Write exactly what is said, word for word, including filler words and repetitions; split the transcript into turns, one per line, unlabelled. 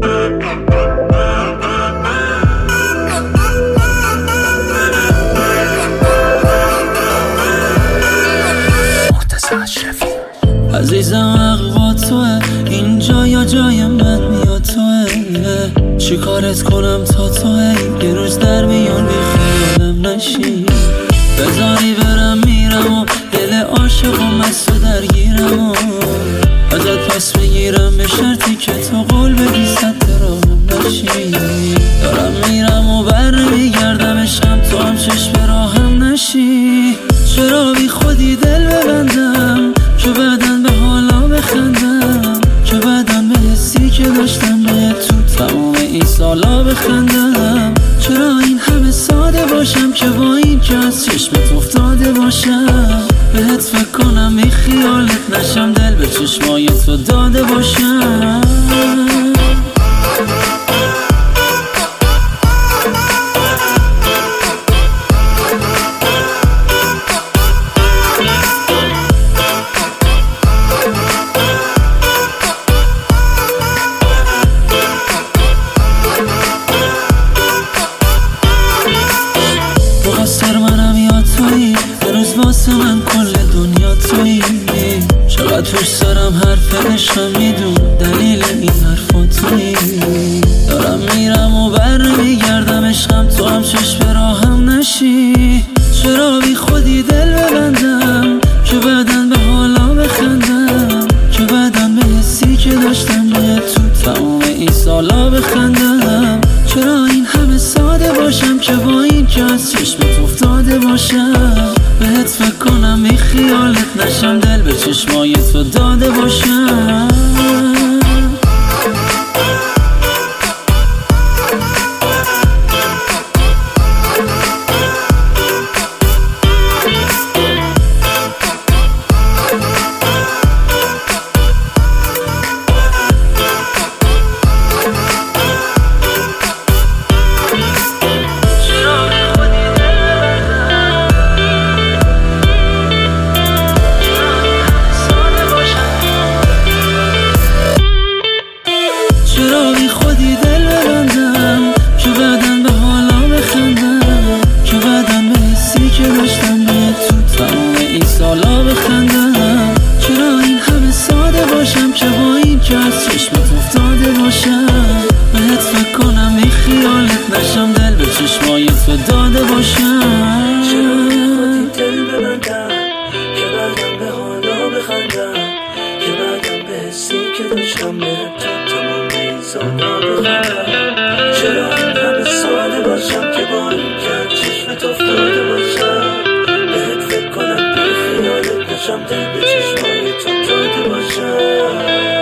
عزیزم حق با توه، اینجا یا جای من یا توه. چی کارت کنم تا توه، یه روز در میون بی خیالم نشی. بذاری برم میرم و دل عاشق و مست و درگیرم و ازت پس بگیرم به شرطی که تو قول بدی صد راهم نشی. دارم میرم و بر نمیگردم عشقم، تو هم چشم راهم نشی. چرا بی خودی دل ببندم که بعدن به حالا بخندم، که بعدن به حسی که داشتم باید تو تمام این سالا بخندم. چرا این همه ساده باشم که با این که از چشمت افتاده باشم، بهت فکر کنم بی خیالت نشم، دل به چشمای تو داده باشم. مقصر منم یا تویی، هنوز واسه من کل دنیا تویی. چقدر پشت سرم حرف عشقم، میدون دلیل این حرفا تویی. دارم میرم و بر نمیگردم عشقم، تو هم چشم راهم نشی. چرا بی خودی دل ببندم که بعدن به حالا بخندم، که بعدن به حسی که داشتم باید تو تمام این سالا بخندم. چرا این همه ساده باشم که با این که از چشمت افتاده باشم، بهت فکر کنم بی خیالت نشم، دل به چشمای تو داده باشم. چرا بی خودی دل ببندم که بعدن به حالا بخندم، که بعدن به حسی که داشتم باید تو تمام این سالا بخندم. چرا این همه ساده باشم که با این که از چشمت افتاده باشم، بهت فکر کنم بی خیالت نشم، دل به چشمای تو داده باشم.
چرا بی خودی دل ببندم که بعدن به حالا بخندم، که بعدن به حسی که داشتم باید تو تمام این سالا بخندم. چرا این همه ساده باشم که با این که چشمت افتاده باشم، بهت فکر کنم بی خیالت نشم، دل به چشمای تو داده باشم.